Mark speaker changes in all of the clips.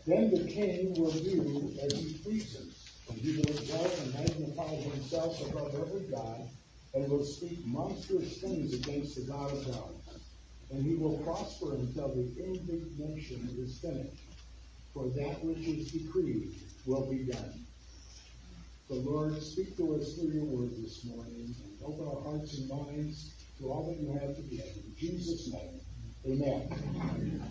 Speaker 1: Then the king will do as he pleases, and he will exalt and magnify himself above every god, and will speak monstrous things against the God of God. And he will prosper until the indignation is finished, for that which is decreed will be done. So Lord, speak to us through your word this morning, and open our hearts and minds to all that you have to give. In Jesus' name, amen.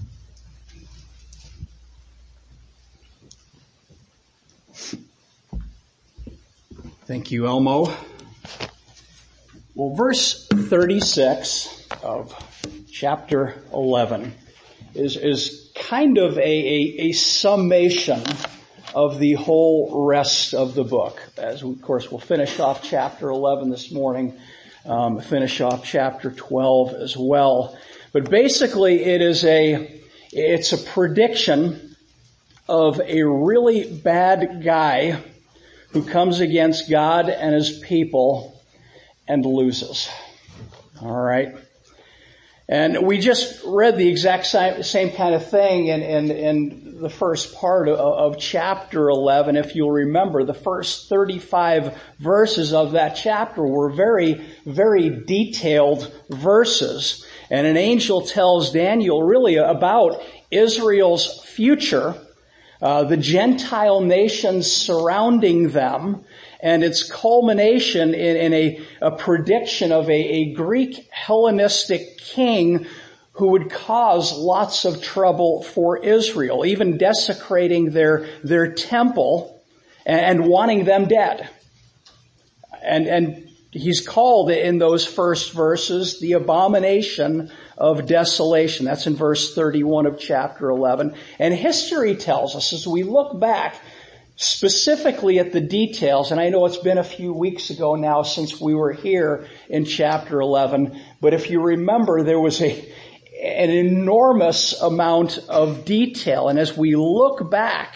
Speaker 2: Thank you, Elmo. Well, verse 36 of chapter 11 is kind of a summation of the whole rest of the book. As we, of course, we'll finish off chapter 11 this morning, finish off chapter 12 as well. But basically, it's a prediction of a really bad guy who comes against God and his people and loses. All right. And we just read the exact same kind of thing in the first part of chapter 11. If you'll remember, the first 35 verses of that chapter were very, very detailed verses. And an angel tells Daniel really about Israel's future, the Gentile nations surrounding them, and its culmination in a prediction of a Greek Hellenistic king who would cause lots of trouble for Israel, even desecrating their temple and wanting them dead. And he's called in those first verses the abomination of desolation. That's in verse 31 of chapter 11. And history tells us, as we look back specifically at the details, and I know it's been a few weeks ago now since we were here in chapter 11, but if you remember, there was an enormous amount of detail. And as we look back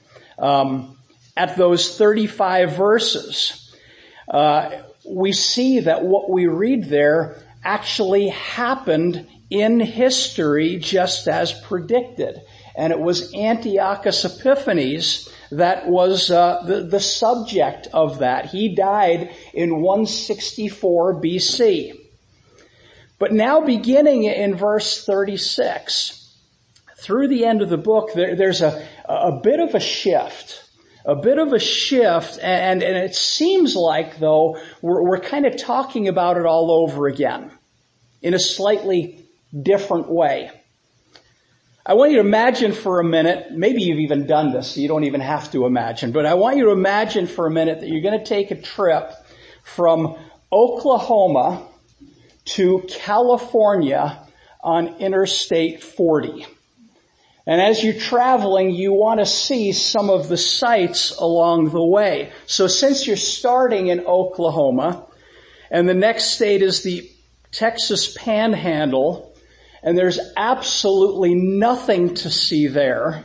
Speaker 2: at those 35 verses, we see that what we read there actually happened in history just as predicted. And it was Antiochus Epiphanes that was the subject of that. He died in 164 BC. But now beginning in verse 36, through the end of the book, there's a bit of a shift. A bit of a shift, and it seems like, though, we're kind of talking about it all over again in a slightly different way. I want you to imagine for a minute, maybe you've even done this, so you don't even have to imagine, but I want you to imagine for a minute that you're going to take a trip from Oklahoma to California on Interstate 40. And as you're traveling, you want to see some of the sights along the way. So since you're starting in Oklahoma, and the next state is the Texas Panhandle, and there's absolutely nothing to see there.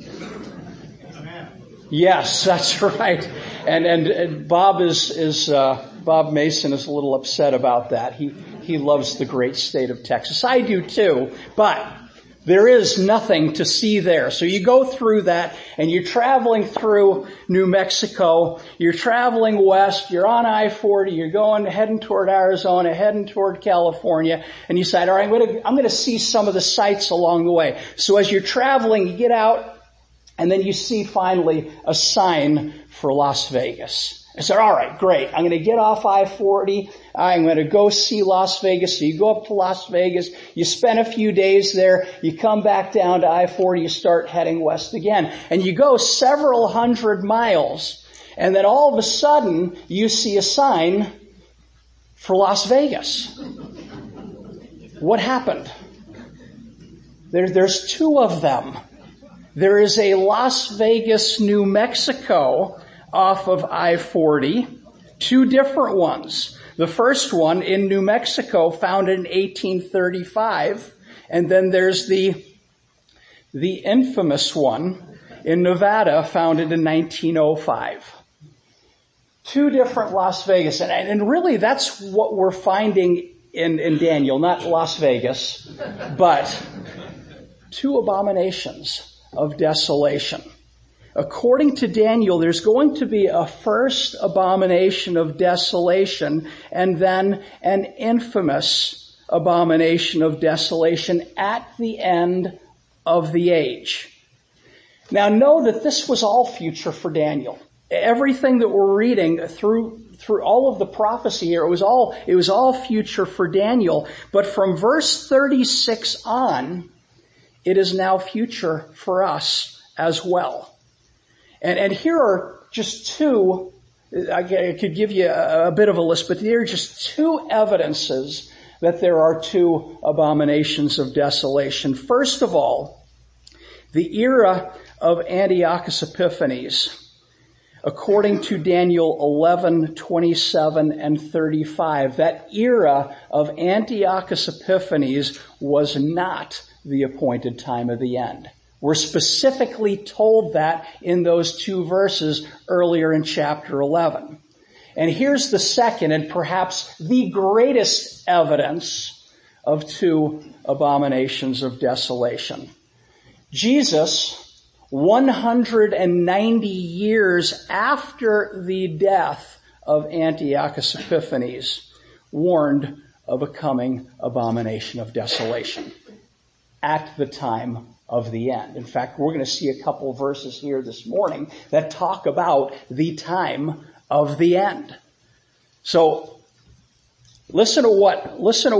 Speaker 2: Yes, that's right. And Bob Bob Mason is a little upset about that. He loves the great state of Texas. I do too, but there is nothing to see there. So you go through that, and you're traveling through New Mexico. You're traveling west. You're on I-40. You're heading toward Arizona, heading toward California. And you decide, all right, I'm going to see some of the sights along the way. So as you're traveling, you get out, and then you see finally a sign for Las Vegas. I said, all right, great. I'm going to get off I-40. I'm going to go see Las Vegas. So you go up to Las Vegas. You spend a few days there. You come back down to I-40. You start heading west again. And you go several hundred miles. And then all of a sudden, you see a sign for Las Vegas. What happened? There's two of them. There is a Las Vegas, New Mexico, off of I-40, two different ones. The first one in New Mexico, founded in 1835, and then there's the infamous one in Nevada, founded in 1905. Two different Las Vegas, and really that's what we're finding in Daniel, not Las Vegas, but two abominations. of desolation. According to Daniel, there's going to be a first abomination of desolation and then an infamous abomination of desolation at the end of the age. Now know that this was all future for Daniel. Everything that we're reading through all of the prophecy here, it was all future for Daniel. But from verse 36 on, it is now future for us as well. And here are just two, I could give you a bit of a list, but there are just two evidences that there are two abominations of desolation. First of all, the era of Antiochus Epiphanes, according to Daniel 11:27 and 35, that era of Antiochus Epiphanes was not the appointed time of the end. We're specifically told that in those two verses earlier in chapter 11. And here's the second and perhaps the greatest evidence of two abominations of desolation. Jesus, 190 years after the death of Antiochus Epiphanes, warned of a coming abomination of desolation at the time of the end. In fact, we're going to see a couple of verses here this morning that talk about the time of the end. So listen to what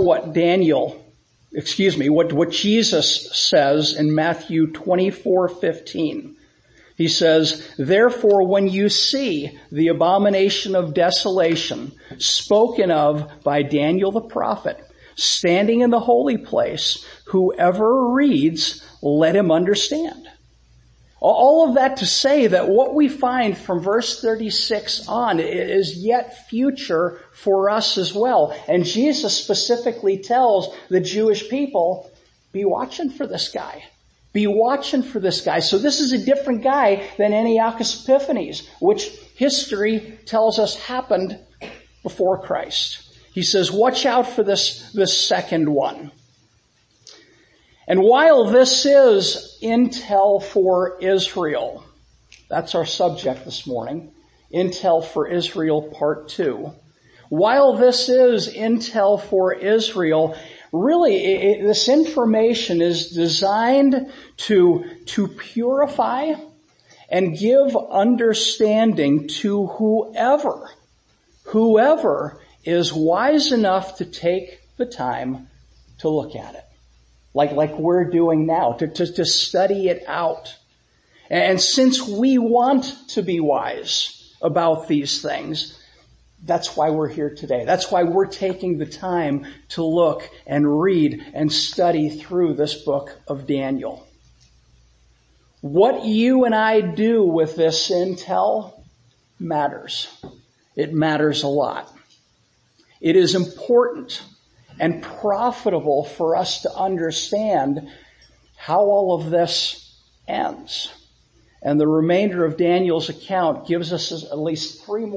Speaker 2: Jesus says in Matthew 24:15. He says, "Therefore, when you see the abomination of desolation spoken of by Daniel the prophet, standing in the holy place, whoever reads, let him understand." All of that to say that what we find from verse 36 on is yet future for us as well. And Jesus specifically tells the Jewish people, be watching for this guy. Be watching for this guy. So this is a different guy than Antiochus Epiphanes, which history tells us happened before Christ. He says, watch out for this second one. And while this is intel for Israel, that's our subject this morning, Intel for Israel Part 2. While this is intel for Israel, really this information is designed to purify and give understanding to whoever is wise enough to take the time to look at it. Like we're doing now, to study it out. And since we want to be wise about these things, that's why we're here today. That's why we're taking the time to look and read and study through this book of Daniel. What you and I do with this intel matters. It matters a lot. It is important and profitable for us to understand how all of this ends. And the remainder of Daniel's account gives us at least three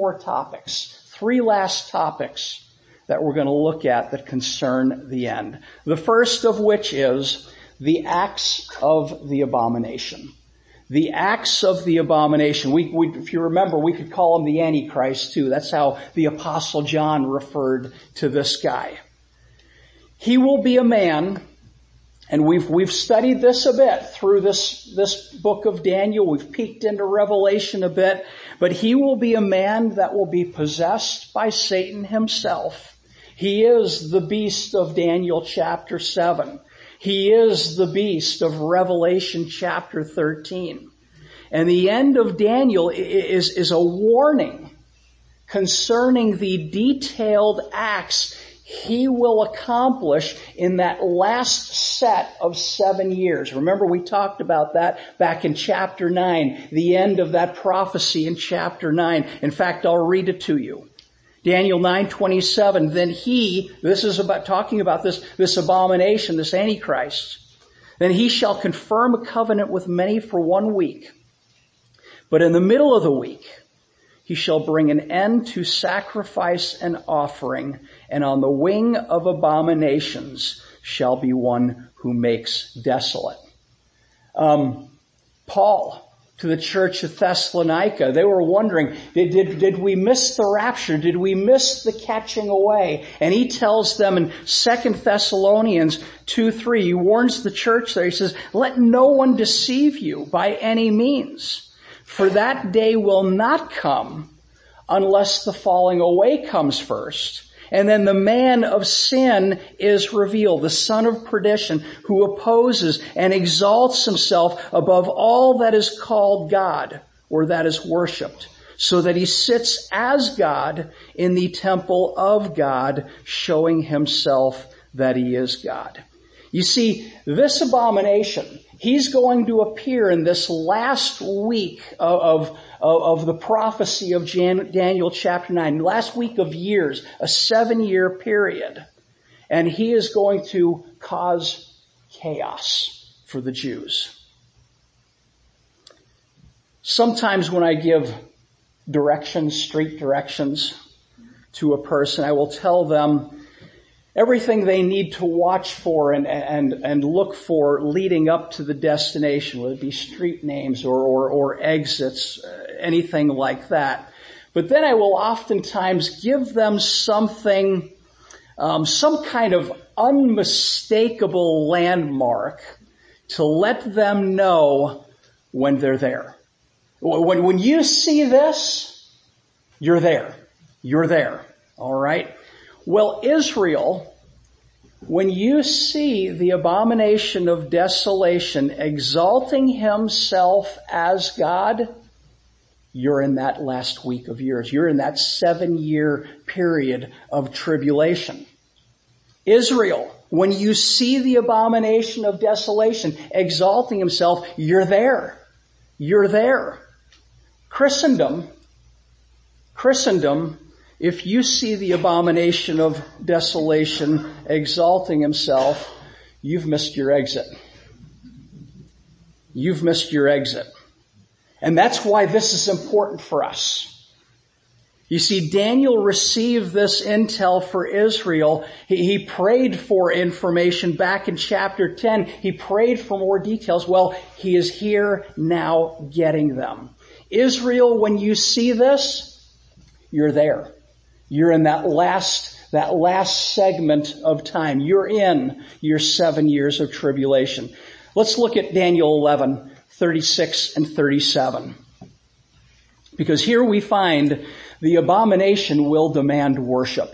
Speaker 2: last topics that we're going to look at that concern the end. The first of which is the acts of the abomination. The acts of the abomination. If you remember, we could call him the Antichrist too. That's how the Apostle John referred to this guy. He will be a man, and we've studied this a bit through this book of Daniel. We've peeked into Revelation a bit, but he will be a man that will be possessed by Satan himself. He is the beast of Daniel chapter 7. He is the beast of Revelation chapter 13. And the end of Daniel is a warning concerning the detailed acts he will accomplish in that last set of 7 years. Remember, we talked about that back in chapter 9, the end of that prophecy in chapter 9. In fact, I'll read it to you. Daniel 9:27, then this is about talking about this abomination, this Antichrist. Then he shall confirm a covenant with many for 1 week. But in the middle of the week, he shall bring an end to sacrifice and offering, and on the wing of abominations shall be one who makes desolate. Paul to the church of Thessalonica. They were wondering, did we miss the rapture? Did we miss the catching away? And he tells them in 2 Thessalonians 2:3, he warns the church there. He says, let no one deceive you by any means, for that day will not come unless the falling away comes first. And then the man of sin is revealed, the son of perdition, who opposes and exalts himself above all that is called God or that is worshipped, so that he sits as God in the temple of God, showing himself that he is God. You see, this abomination, he's going to appear in this last week of the prophecy of Daniel chapter 9, last week of years, a 7-year period. And he is going to cause chaos for the Jews. Sometimes when I give directions, street directions to a person, I will tell them everything they need to watch for and look for leading up to the destination, whether it be street names or exits, anything like that. But then I will oftentimes give them something, some kind of unmistakable landmark to let them know when they're there. When you see this, you're there. You're there. All right? Well, Israel, when you see the abomination of desolation exalting himself as God, you're in that last week of years. You're in that 7-year period of tribulation. Israel, when you see the abomination of desolation exalting himself, you're there. You're there. Christendom, if you see the abomination of desolation exalting himself, you've missed your exit. You've missed your exit. And that's why this is important for us. You see, Daniel received this intel for Israel. He prayed for information back in chapter 10. He prayed for more details. Well, he is here now getting them. Israel, when you see this, you're there. You're in that last segment of time. You're in your 7 years of tribulation. Let's look at Daniel 11, 36 and 37. Because here we find the abomination will demand worship.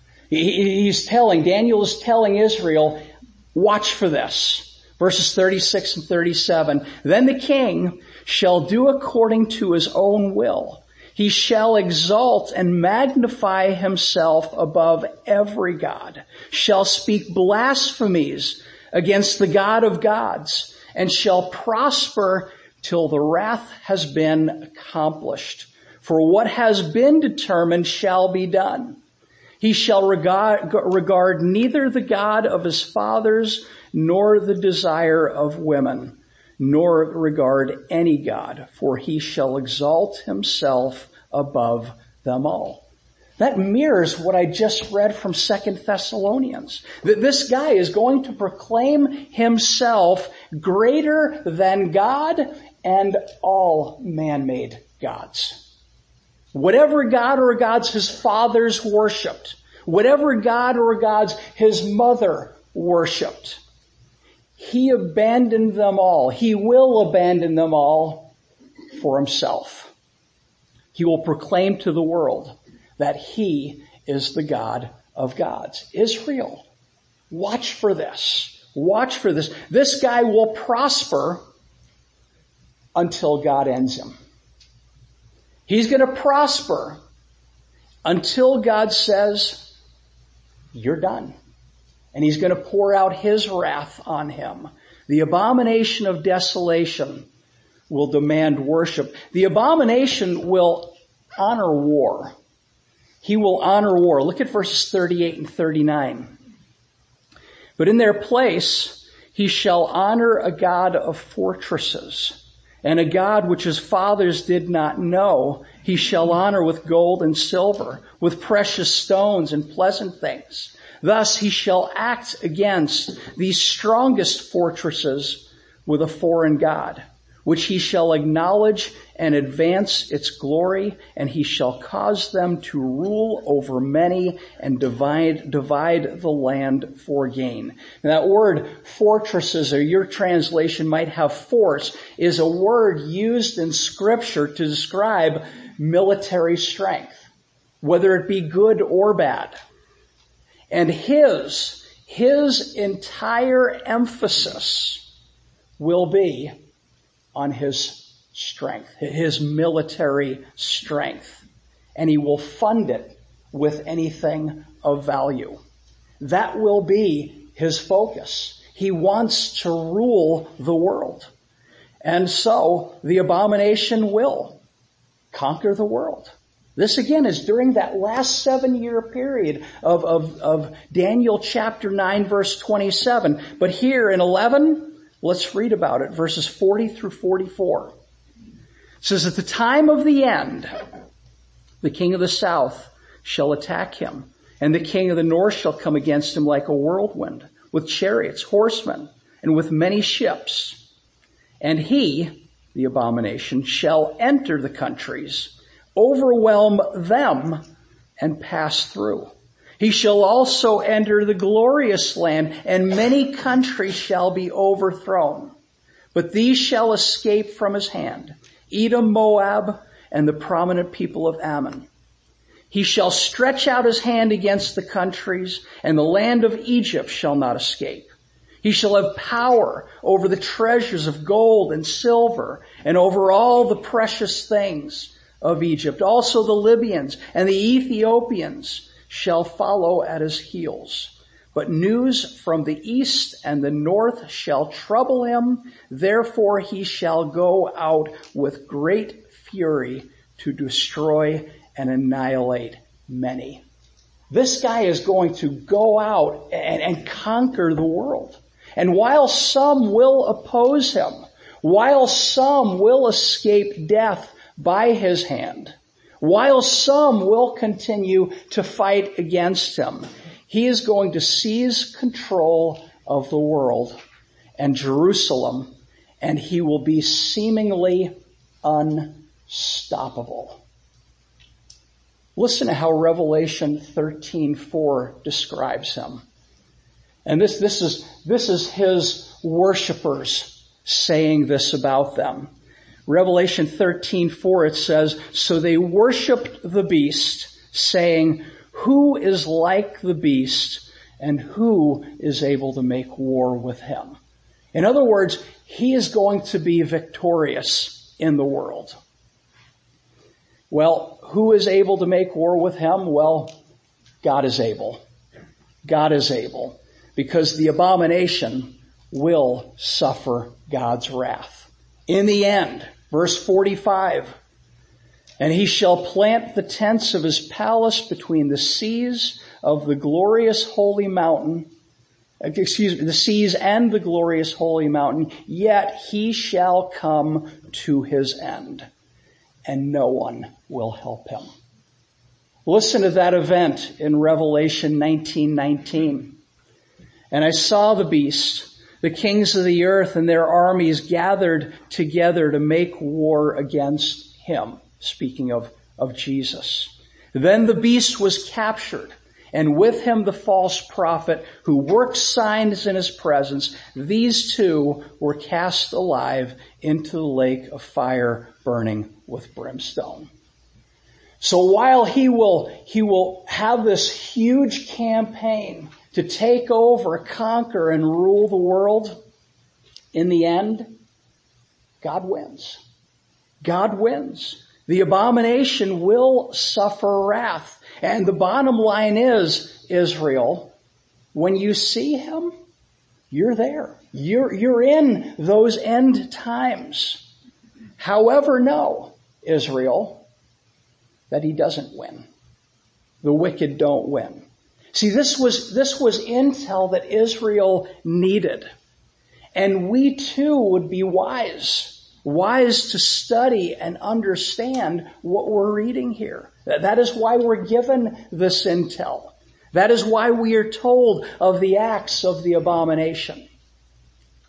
Speaker 2: Daniel is telling Israel, watch for this. Verses 36 and 37. Then the king shall do according to his own will. He shall exalt and magnify himself above every god, shall speak blasphemies against the God of gods, and shall prosper till the wrath has been accomplished. For what has been determined shall be done. He shall regard neither the God of his fathers, nor the desire of women, nor regard any god, for he shall exalt himself above them all. That mirrors what I just read from 2 Thessalonians. That this guy is going to proclaim himself greater than God and all man-made gods. Whatever god or gods his fathers worshipped, whatever god or gods his mother worshipped, he abandoned them all. He will abandon them all for himself. He will proclaim to the world that he is the God of gods. Israel, watch for this. Watch for this. This guy will prosper until God ends him. He's going to prosper until God says, you're done. And he's going to pour out his wrath on him. The abomination of desolation will demand worship. The abomination will honor war. He will honor war. Look at verses 38 and 39. But in their place, he shall honor a god of fortresses, and a god which his fathers did not know, he shall honor with gold and silver, with precious stones and pleasant things. Thus he shall act against these strongest fortresses with a foreign god, which he shall acknowledge and advance its glory, and he shall cause them to rule over many and divide the land for gain. And that word fortresses, or your translation might have force, is a word used in Scripture to describe military strength, whether it be good or bad. And his entire emphasis will be on his strength, his military strength. And he will fund it with anything of value. That will be his focus. He wants to rule the world. And so the abomination will conquer the world. This again is during that last 7-year period of Daniel chapter 9 verse 27. But here in 11, let's read about it, verses 40 through 44. It says, at the time of the end, the king of the south shall attack him, and the king of the north shall come against him like a whirlwind, with chariots, horsemen, and with many ships. And he, the abomination, shall enter the countries, overwhelm them, and pass through. He shall also enter the glorious land, and many countries shall be overthrown. But these shall escape from his hand, Edom, Moab, and the prominent people of Ammon. He shall stretch out his hand against the countries, and the land of Egypt shall not escape. He shall have power over the treasures of gold and silver, and over all the precious things of Egypt. Also the Libyans and the Ethiopians shall follow at his heels. But news from the east and the north shall trouble him. Therefore he shall go out with great fury to destroy and annihilate many. This guy is going to go out and conquer the world. And while some will oppose him, while some will escape death by his hand, while some will continue to fight against him, he is going to seize control of the world and Jerusalem, and he will be seemingly unstoppable. Listen to how Revelation 13:4 describes him. And this is his worshipers saying this about them. Revelation 13:4, it says, so they worshipped the beast, saying, who is like the beast, and who is able to make war with him? In other words, he is going to be victorious in the world. Well, who is able to make war with him? Well, God is able. God is able. Because the abomination will suffer God's wrath. In the end, verse 45, and he shall plant the tents of his palace between the seas of the glorious holy mountain, the seas and the glorious holy mountain, yet he shall come to his end, and no one will help him. Listen to that event in Revelation 19:19. And I saw the beast, the kings of the earth and their armies gathered together to make war against him. Speaking of Jesus. Then the beast was captured, and with him the false prophet who worked signs in his presence. These two were cast alive into the lake of fire burning with brimstone. So while he will have this huge campaign to take over, conquer, and rule the world, in the end, God wins. God wins. The abomination will suffer wrath. And the bottom line is, Israel, when you see him, you're there. You're in those end times. However, know, Israel, that he doesn't win. The wicked don't win. See, this was intel that Israel needed. And we too would be wise to study and understand what we're reading here. That is why we're given this intel. That is why we are told of the acts of the abomination.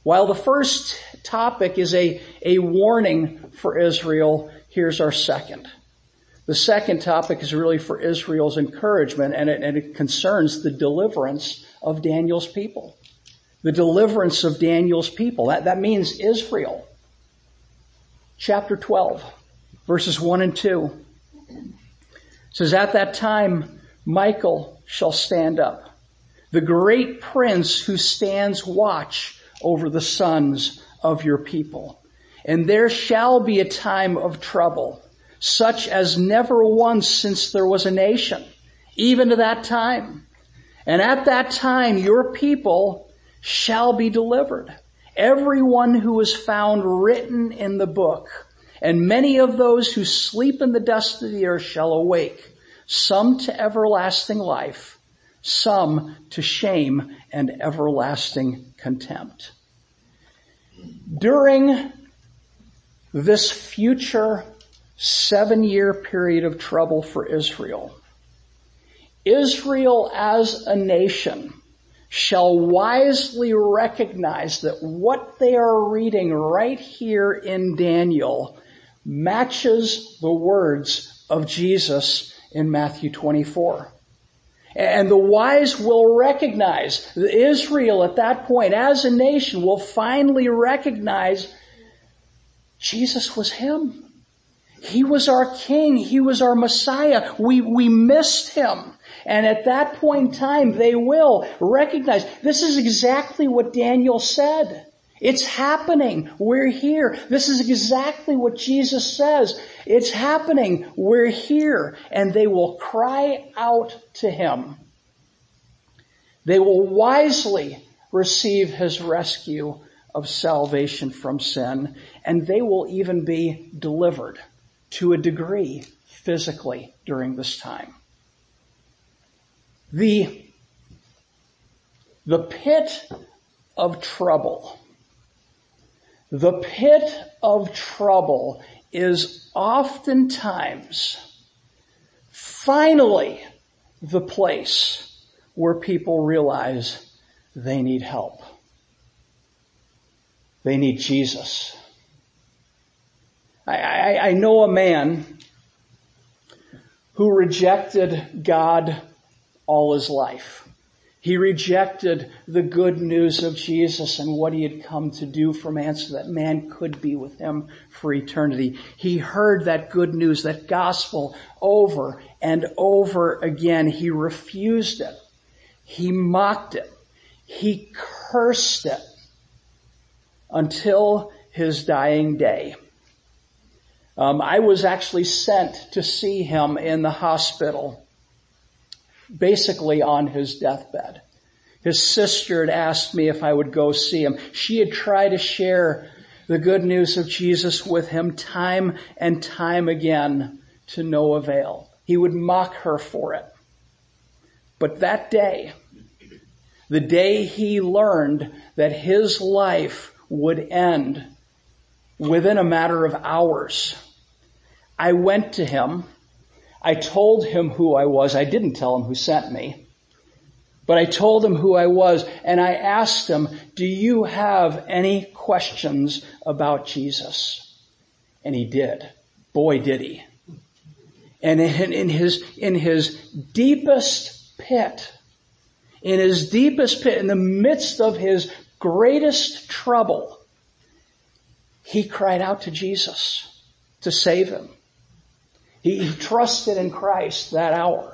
Speaker 2: While the first topic is a warning for Israel, here's our second. The second topic is really for Israel's encouragement, and it concerns the deliverance of Daniel's people. The deliverance of Daniel's people. That means Israel. Chapter 12, verses 1 and 2. It says, "At that time, Michael shall stand up, the great prince who stands watch over the sons of your people. And there shall be a time of trouble, such as never once since there was a nation, even to that time. And at that time your people shall be delivered, everyone who is found written in the book. And many of those who sleep in the dust of the earth shall awake, some to everlasting life, some to shame and everlasting contempt." During this future 7-year period of trouble for Israel, Israel as a nation shall wisely recognize that what they are reading right here in Daniel matches the words of Jesus in Matthew 24. And the wise will recognize, Israel at that point as a nation will finally recognize Jesus was him. He was our king. He was our Messiah. We missed him. And at that point in time, they will recognize this is exactly what Daniel said. It's happening. We're here. This is exactly what Jesus says. It's happening. We're here. And they will cry out to him. They will wisely receive his rescue of salvation from sin. And they will even be delivered to a degree physically during this time. The pit of trouble. The pit of trouble is oftentimes, finally, the place where people realize they need help. They need Jesus. I know a man who rejected God all his life. He rejected the good news of Jesus and what he had come to do for man so that man could be with him for eternity. He heard that good news, that gospel over and over again. He refused it. He mocked it. He cursed it until his dying day. I was actually sent to see him in the hospital, basically on his deathbed. His sister had asked me if I would go see him. She had tried to share the good news of Jesus with him time and time again to no avail. He would mock her for it. But that day, the day he learned that his life would end within a matter of hours, I went to him. I told him who I was. I didn't tell him who sent me, but I told him who I was, and I asked him, "Do you have any questions about Jesus?" And he did. Boy, did he. And in his deepest pit, in the midst of his greatest trouble, he cried out to Jesus to save him. He trusted in Christ that hour.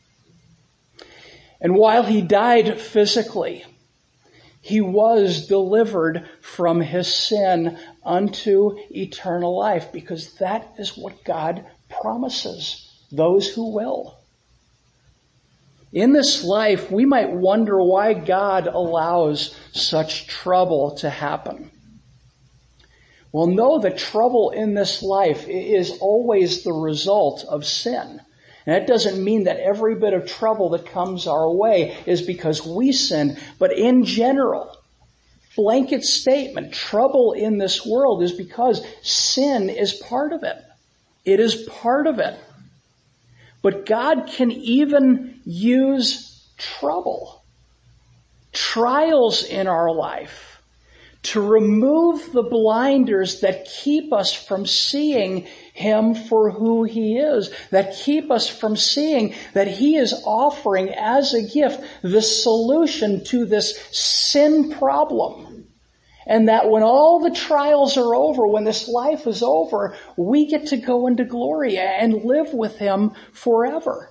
Speaker 2: And while he died physically, he was delivered from his sin unto eternal life, because that is what God promises those who will. In this life, we might wonder why God allows such trouble to happen. Well, know that trouble in this life is always the result of sin. And that doesn't mean that every bit of trouble that comes our way is because we sinned. But in general, blanket statement, trouble in this world is because sin is part of it. It is part of it. But God can even use trouble, trials in our life, to remove the blinders that keep us from seeing Him for who He is, that keep us from seeing that He is offering as a gift the solution to this sin problem. And that when all the trials are over, when this life is over, we get to go into glory and live with Him forever.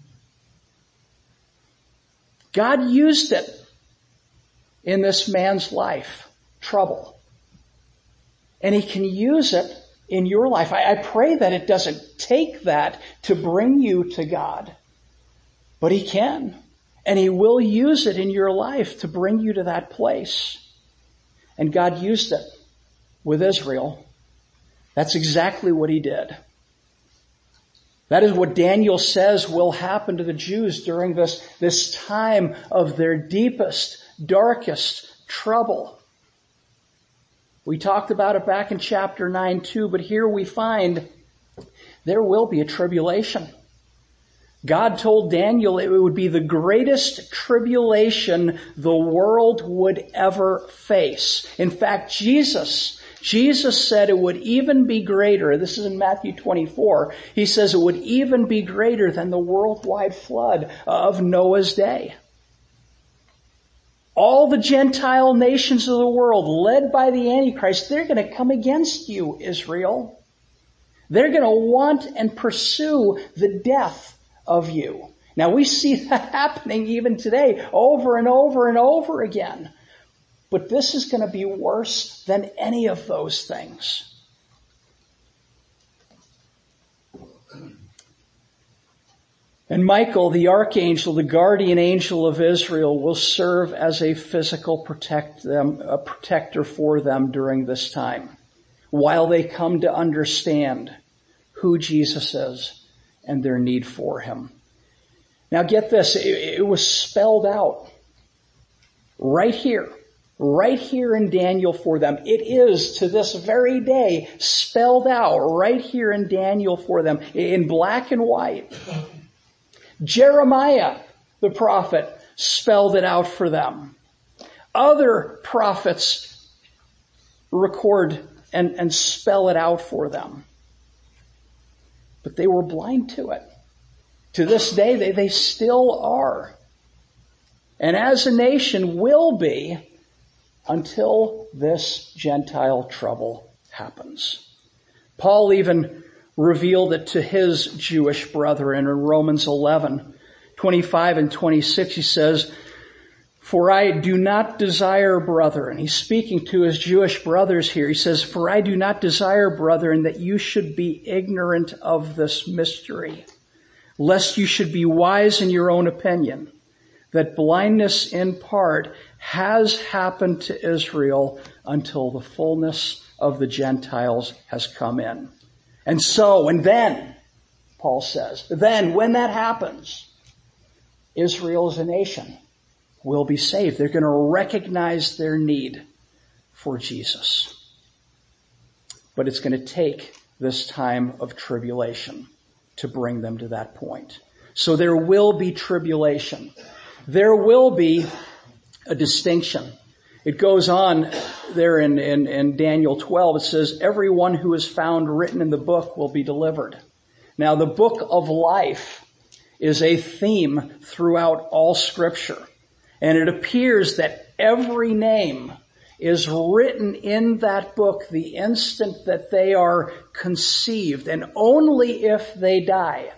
Speaker 2: God used it in this man's life, trouble. And He can use it in your life. I pray that it doesn't take that to bring you to God. But He can. And He will use it in your life to bring you to that place. And God used it with Israel. That's exactly what He did. That is what Daniel says will happen to the Jews during this time of their deepest, darkest trouble. We talked about it back in chapter 9 too, but here we find there will be a tribulation. God told Daniel it would be the greatest tribulation the world would ever face. In fact, Jesus said it would even be greater. This is in Matthew 24. He says it would even be greater than the worldwide flood of Noah's day. All the Gentile nations of the world, led by the Antichrist, they're going to come against you, Israel. They're going to want and pursue the death of you. Now we see that happening even today, over and over and over again. But this is going to be worse than any of those things. And Michael, the archangel, the guardian angel of Israel, will serve as a physical protector for them during this time, while they come to understand who Jesus is and their need for Him. Now get this, it was spelled out right here in Daniel for them. It is to this very day spelled out right here in Daniel for them in black and white. Jeremiah, the prophet, spelled it out for them. Other prophets record and spell it out for them. But they were blind to it. To this day, they still are. And as a nation will be until this Gentile trouble happens. Paul even revealed it to his Jewish brethren in Romans 11:25 and 26. He says, "For I do not desire, brethren," he's speaking to his Jewish brothers here. He says, "For I do not desire, brethren, that you should be ignorant of this mystery, lest you should be wise in your own opinion, that blindness in part has happened to Israel until the fullness of the Gentiles has come in." And so, and then, Paul says, then when that happens, Israel as a nation will be saved. They're going to recognize their need for Jesus. But it's going to take this time of tribulation to bring them to that point. So there will be tribulation. There will be a distinction. It goes on there in Daniel 12. It says, "Everyone who is found written in the book will be delivered." Now, the book of life is a theme throughout all Scripture. And it appears that every name is written in that book the instant that they are conceived. And only if they die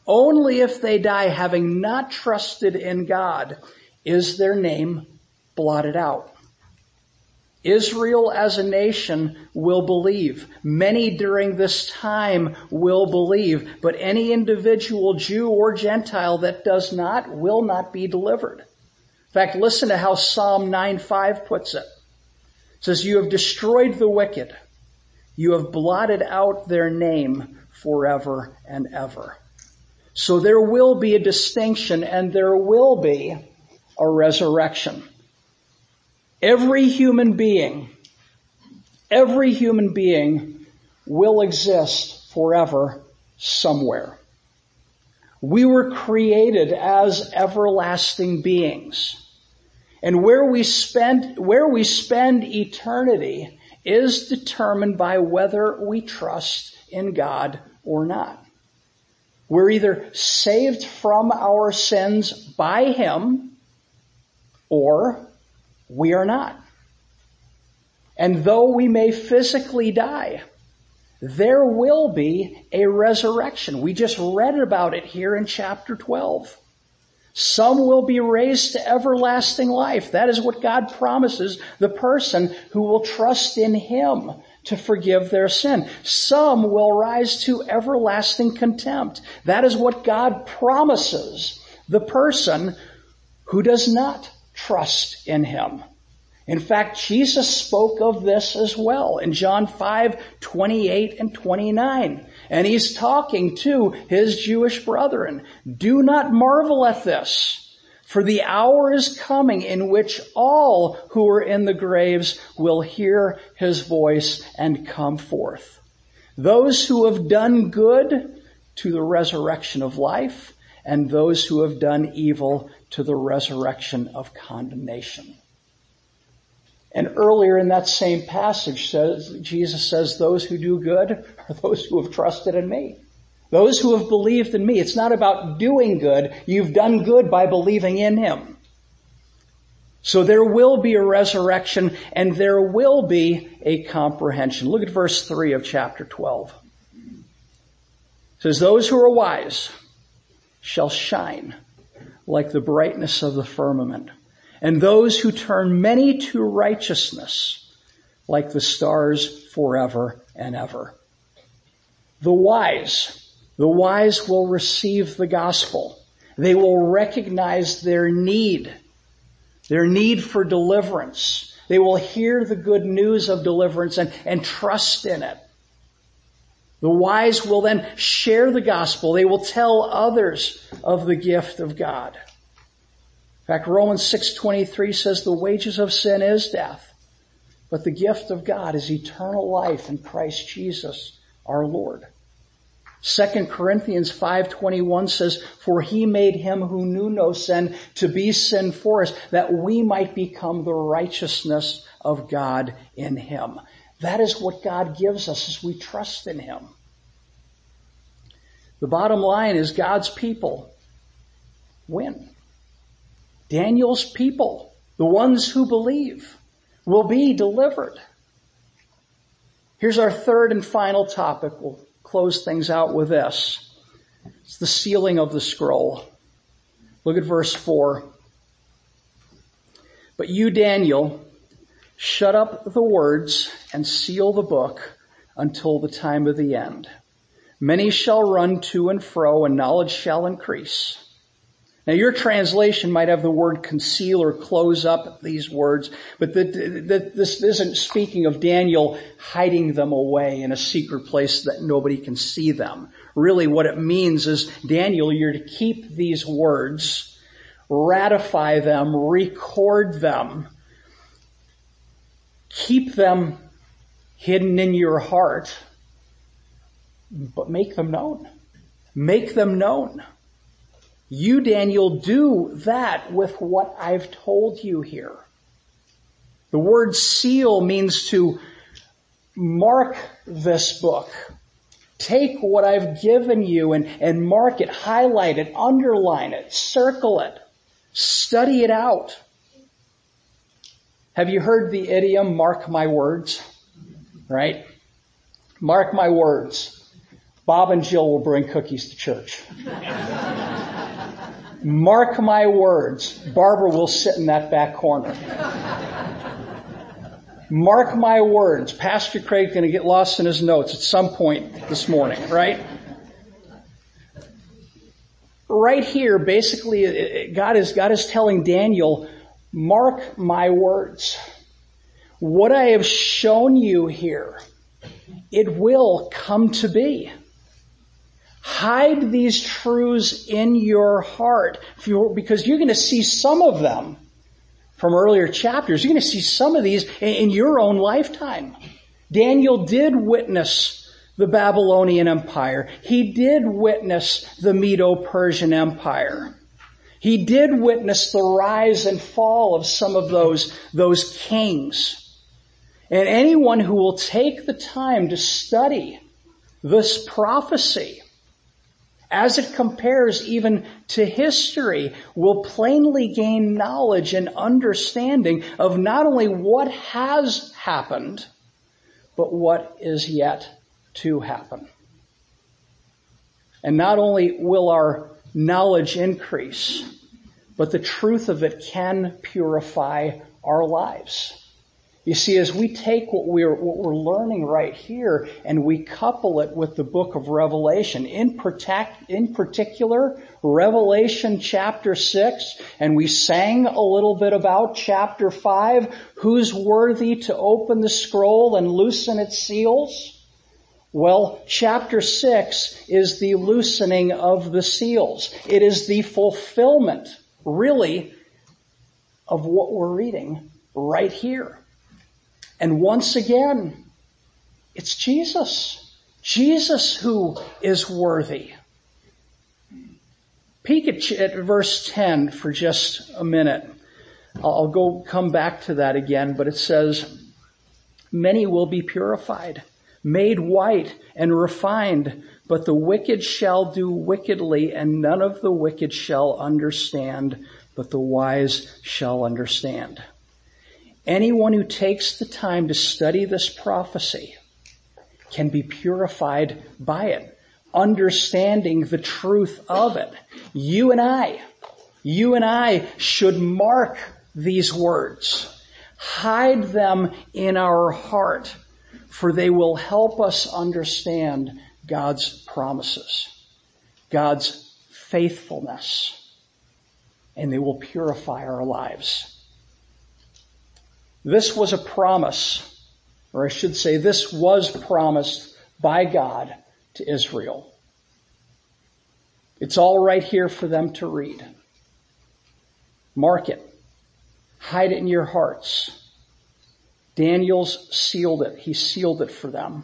Speaker 2: having not trusted in God, is their name blotted out. Israel as a nation will believe. Many during this time will believe, but any individual Jew or Gentile that does not will not be delivered. In fact, listen to how Psalm 9:5 puts it. It says, "You have destroyed the wicked. You have blotted out their name forever and ever." So there will be a distinction and there will be a resurrection. Every human being will exist forever somewhere. We were created as everlasting beings. And where we spend eternity is determined by whether we trust in God or not. We're either saved from our sins by Him, or we are not. And though we may physically die, there will be a resurrection. We just read about it here in chapter 12. Some will be raised to everlasting life. That is what God promises the person who will trust in Him to forgive their sin. Some will rise to everlasting contempt. That is what God promises the person who does not trust in Him. In fact, Jesus spoke of this as well in John 5:28 and 29. And He's talking to His Jewish brethren. Do not marvel at this, for the hour is coming in which all who are in the graves will hear His voice and come forth. Those who have done good to the resurrection of life, and those who have done evil to the resurrection of condemnation. And earlier in that same passage, Jesus says, those who do good are those who have trusted in me. Those who have believed in me. It's not about doing good. You've done good by believing in Him. So there will be a resurrection and there will be a comprehension. Look at verse 3 of chapter 12. It says, those who are wise shall shine like the brightness of the firmament, and those who turn many to righteousness like the stars forever and ever. The wise will receive the gospel. They will recognize their need for deliverance. They will hear the good news of deliverance and trust in it. The wise will then share the gospel. They will tell others of the gift of God. In fact, Romans 6:23 says the wages of sin is death, but the gift of God is eternal life in Christ Jesus our Lord. 2 Corinthians 5:21 says, for He made Him who knew no sin to be sin for us, that we might become the righteousness of God in Him. That is what God gives us as we trust in Him. The bottom line is God's people win. Daniel's people, the ones who believe, will be delivered. Here's our third and final topic. We'll close things out with this. It's the sealing of the scroll. Look at verse 4. But you, Daniel, shut up the words and seal the book until the time of the end. Many shall run to and fro, and knowledge shall increase. Now your translation might have the word conceal or close up these words, but this isn't speaking of Daniel hiding them away in a secret place that nobody can see them. Really what it means is, Daniel, you're to keep these words, ratify them, record them, keep them hidden in your heart, but make them known. Make them known. You, Daniel, do that with what I've told you here. The word seal means to mark this book. Take what I've given you and mark it, highlight it, underline it, circle it, study it out. Have you heard the idiom, mark my words? Right? Mark my words. Bob and Jill will bring cookies to church. Mark my words. Barbara will sit in that back corner. Mark my words. Pastor Craig's going to get lost in his notes at some point this morning, right? Right here, basically, God is telling Daniel, mark my words. What I have shown you here, it will come to be. Hide these truths in your heart, because you're going to see some of them from earlier chapters. You're going to see some of these in your own lifetime. Daniel did witness the Babylonian Empire. He did witness the Medo-Persian Empire. He did witness the rise and fall of some of those kings. And anyone who will take the time to study this prophecy as it compares even to history will plainly gain knowledge and understanding of not only what has happened, but what is yet to happen. And not only will our knowledge increase, but the truth of it can purify our lives. You see, as we take what we're learning right here and we couple it with the book of Revelation, in particular, Revelation chapter 6, and we sang a little bit about chapter 5, who's worthy to open the scroll and loosen its seals? Well, chapter 6 is the loosening of the seals. It is the fulfillment, really, of what we're reading right here. And once again, it's Jesus. Jesus who is worthy. Peek at verse 10 for just a minute. I'll come back to that again, but it says, many will be purified, made white and refined, but the wicked shall do wickedly, and none of the wicked shall understand, but the wise shall understand. Anyone who takes the time to study this prophecy can be purified by it, understanding the truth of it. You and I should mark these words, hide them in our heart, for they will help us understand God's promises, God's faithfulness, and they will purify our lives. This was a promise, or I should say this was promised by God to Israel. It's all right here for them to read. Mark it. Hide it in your hearts. Daniel's sealed it. He sealed it for them.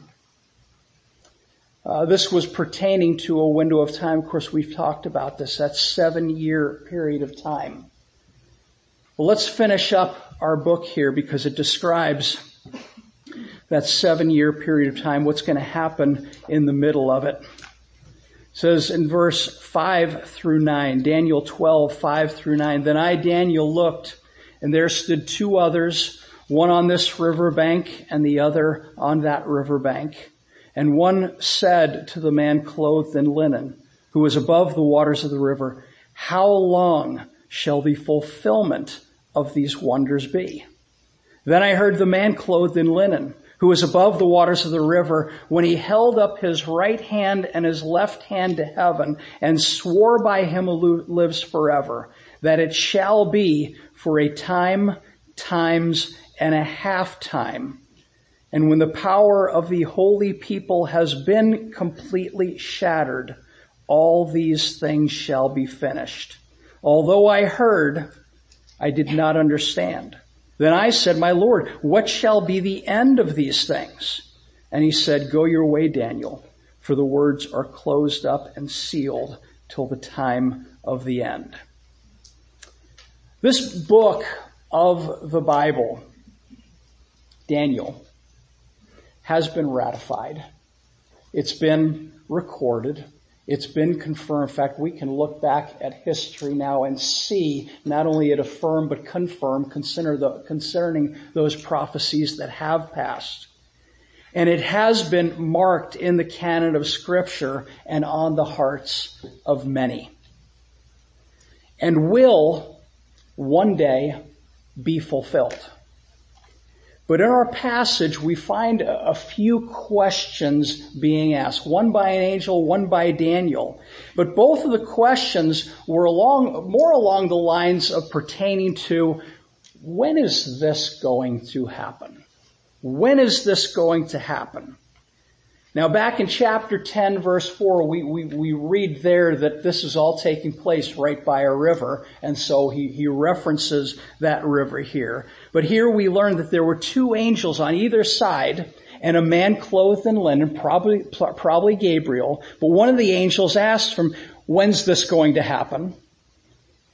Speaker 2: This was pertaining to a window of time. Of course, we've talked about this. That 7-year period of time. Well, let's finish up our book here because it describes that 7-year period of time, what's going to happen in the middle of it. It says in verse 5 through 9, Daniel 12, 5 through 9, then I, Daniel, looked, and there stood 2 others, one on this river bank and the other on that river bank. And one said to the man clothed in linen, who was above the waters of the river, how long shall the fulfillment of these wonders be? Then I heard the man clothed in linen, who was above the waters of the river, when he held up his right hand and his left hand to heaven, and swore by him who lives forever, that it shall be for a time, times, and a half time. And when the power of the holy people has been completely shattered, all these things shall be finished. Although I heard, I did not understand. Then I said, my Lord, what shall be the end of these things? And he said, go your way, Daniel, for the words are closed up and sealed till the time of the end. This book of the Bible, Daniel, has been ratified. It's been recorded. It's been confirmed. In fact, we can look back at history now and see not only it affirmed but confirmed concerning those prophecies that have passed. And it has been marked in the canon of Scripture and on the hearts of many. And will one day be fulfilled. But in our passage, we find a few questions being asked, one by an angel, one by Daniel. But both of the questions were more along the lines of pertaining to, when is this going to happen? When is this going to happen? Now, back in chapter 10, verse 4, we read there that this is all taking place right by a river, and so he references that river here. But here we learn that there were 2 angels on either side, and a man clothed in linen, probably Gabriel. But one of the angels asked him, when's this going to happen?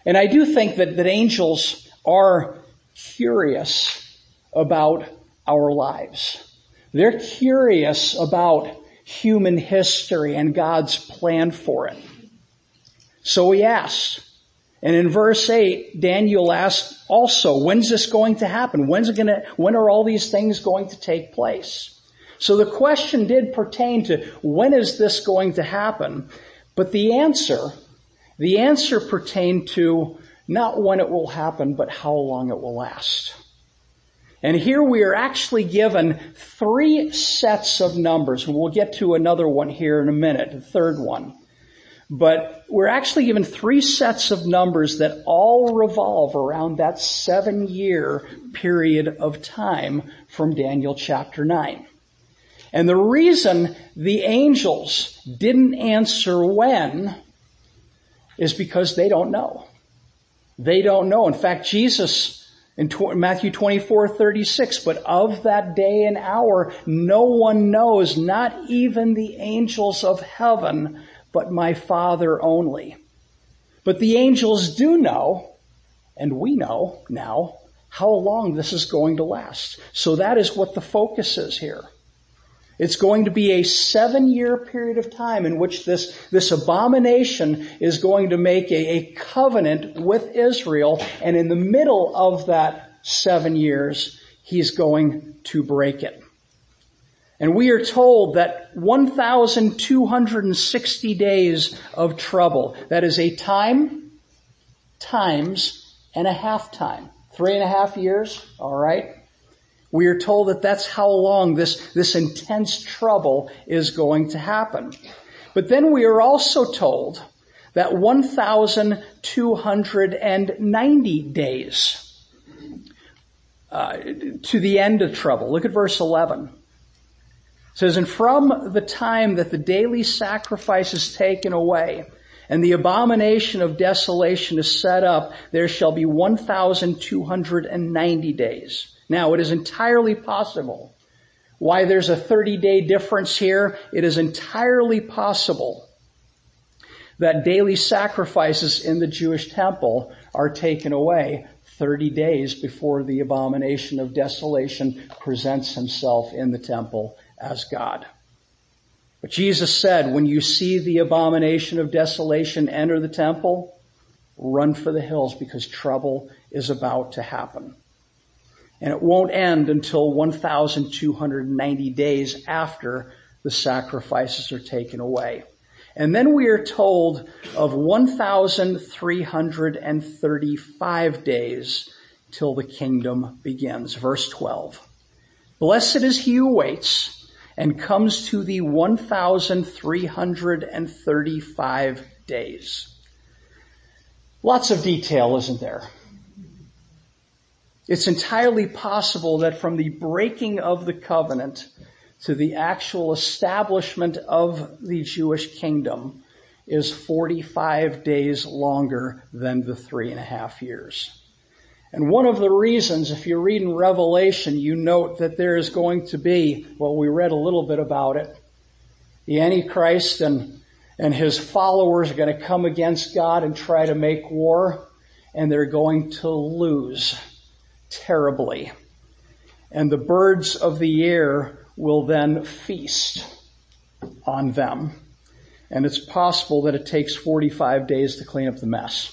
Speaker 2: And I do think that angels are curious about our lives. They're curious about human history and God's plan for it. So he asks. And in verse 8, Daniel asks also, when's this going to happen? When are all these things going to take place? So the question did pertain to when is this going to happen? But the answer pertained to not when it will happen, but how long it will last. And here we are actually given 3 sets of numbers. And we'll get to another one here in a minute, the third one. But we're actually given 3 sets of numbers that all revolve around that 7-year period of time from Daniel chapter 9. And the reason the angels didn't answer when is because they don't know. They don't know. In fact, Jesus in Matthew 24:36, but of that day and hour, no one knows, not even the angels of heaven, but my Father only. But the angels do know, and we know now, how long this is going to last. So that is what the focus is here. It's going to be a 7-year period of time in which this abomination is going to make a covenant with Israel, and in the middle of that 7 years, he's going to break it. And we are told that 1,260 days of trouble, that is a time, times, and a half time. 3.5 years, all right? We are told that that's how long this intense trouble is going to happen. But then we are also told that 1,290 days to the end of trouble. Look at verse 11. It says, and from the time that the daily sacrifice is taken away and the abomination of desolation is set up, there shall be 1,290 days. Now, it is entirely possible. Why there's a 30-day difference here, it is entirely possible that daily sacrifices in the Jewish temple are taken away 30 days before the abomination of desolation presents himself in the temple as God. But Jesus said, when you see the abomination of desolation enter the temple, run for the hills because trouble is about to happen. And it won't end until 1,290 days after the sacrifices are taken away. And then we are told of 1,335 days till the kingdom begins. Verse 12. Blessed is he who waits and comes to the 1,335 days. Lots of detail, isn't there? It's entirely possible that from the breaking of the covenant to the actual establishment of the Jewish kingdom is 45 days longer than the 3.5 years. And one of the reasons, if you read in Revelation, you note that there is going to be, well, we read a little bit about it, the Antichrist and his followers are going to come against God and try to make war, and they're going to lose terribly. And the birds of the air will then feast on them. And it's possible that it takes 45 days to clean up the mess.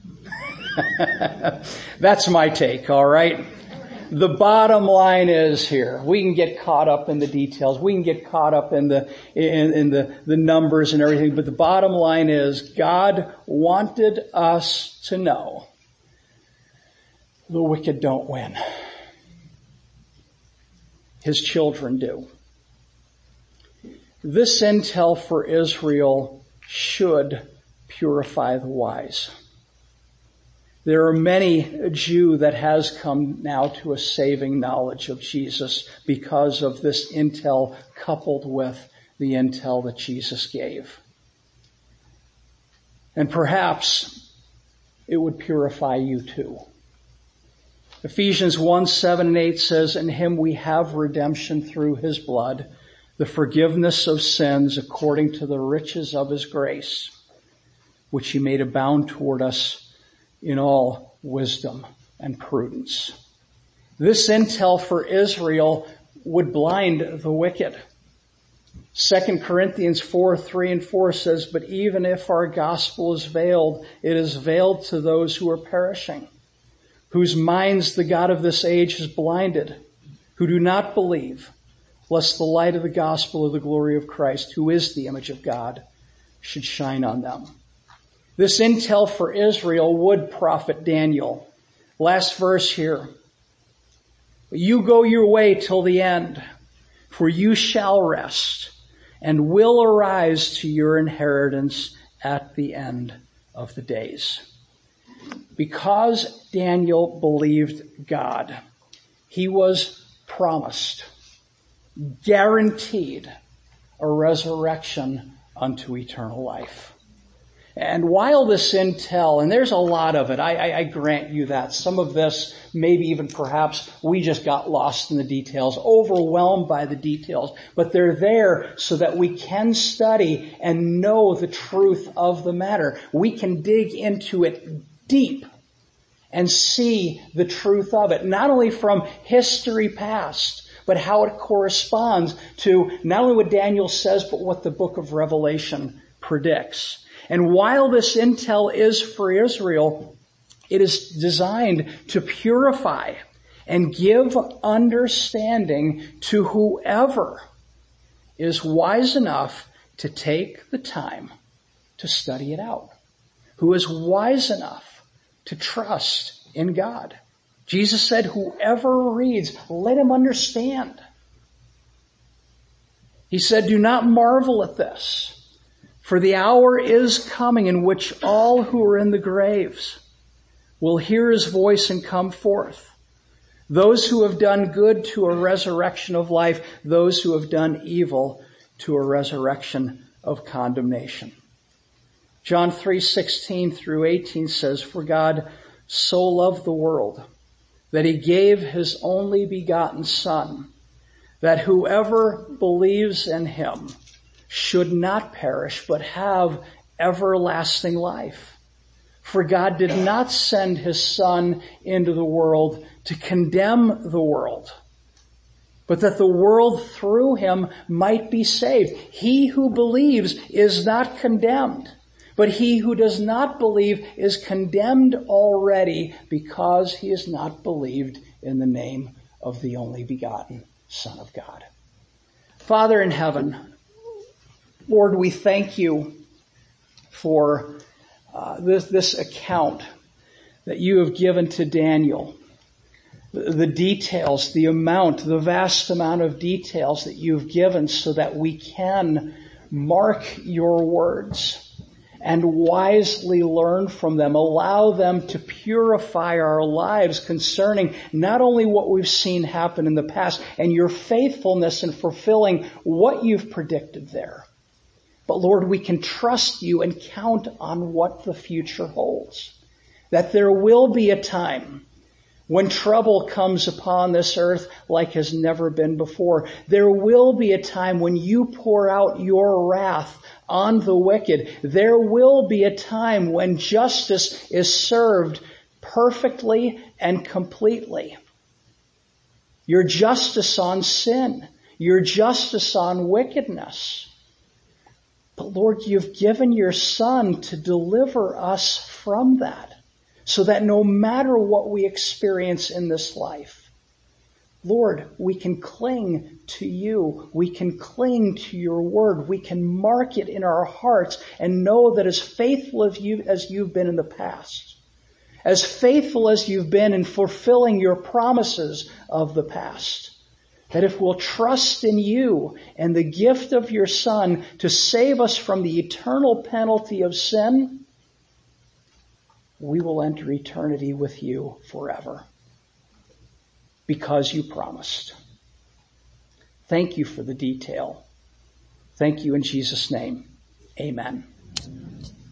Speaker 2: That's my take, all right? The bottom line is here. We can get caught up in the details. We can get caught up in the numbers and everything. But the bottom line is God wanted us to know the wicked don't win. His children do. This intel for Israel should purify the wise. There are many a Jew that has come now to a saving knowledge of Jesus because of this intel coupled with the intel that Jesus gave. And perhaps it would purify you too. Ephesians 1:7-8 says, in him we have redemption through his blood, the forgiveness of sins according to the riches of his grace, which he made abound toward us in all wisdom and prudence. This intel for Israel would blind the wicked. 2 Corinthians 4:3-4 says, "But even if our gospel is veiled, it is veiled to those who are perishing, whose minds the God of this age has blinded, who do not believe, lest the light of the gospel of the glory of Christ, who is the image of God, should shine on them." This intel for Israel would profit Daniel. Last verse here. "You go your way till the end, for you shall rest, and will arise to your inheritance at the end of the days." Because Daniel believed God, he was promised, guaranteed, a resurrection unto eternal life. And while this intel, and there's a lot of it, I grant you that. Some of this, maybe even perhaps we just got lost in the details, overwhelmed by the details. But they're there so that we can study and know the truth of the matter. We can dig into it deep and see the truth of it, not only from history past, but how it corresponds to not only what Daniel says, but what the book of Revelation predicts. And while this intel is for Israel, it is designed to purify and give understanding to whoever is wise enough to take the time to study it out, who is wise enough to trust in God. Jesus said, "Whoever reads, let him understand." He said, "Do not marvel at this, for the hour is coming in which all who are in the graves will hear his voice and come forth. Those who have done good to a resurrection of life, those who have done evil to a resurrection of condemnation." John 3:16-18 says, "For God so loved the world that he gave his only begotten Son, that whoever believes in him should not perish, but have everlasting life. For God did not send his Son into the world to condemn the world, but that the world through him might be saved. He who believes is not condemned, but he who does not believe is condemned already, because he has not believed in the name of the only begotten Son of God." Father in heaven, Lord, we thank you for this account that you have given to Daniel. The details, the vast amount of details that you've given so that we can mark your words and wisely learn from them. Allow them to purify our lives concerning not only what we've seen happen in the past and your faithfulness in fulfilling what you've predicted there, but Lord, we can trust you and count on what the future holds. That there will be a time when trouble comes upon this earth like has never been before. There will be a time when you pour out your wrath on the wicked. There will be a time when justice is served perfectly and completely. Your justice on sin, your justice on wickedness. But Lord, you've given your Son to deliver us from that, so that no matter what we experience in this life, Lord, we can cling to you. We can cling to your word. We can mark it in our hearts and know that as faithful as you've been in the past, as faithful as you've been in fulfilling your promises of the past, that if we'll trust in you and the gift of your Son to save us from the eternal penalty of sin, we will enter eternity with you forever, because you promised. Thank you for the detail. Thank you in Jesus' name. Amen.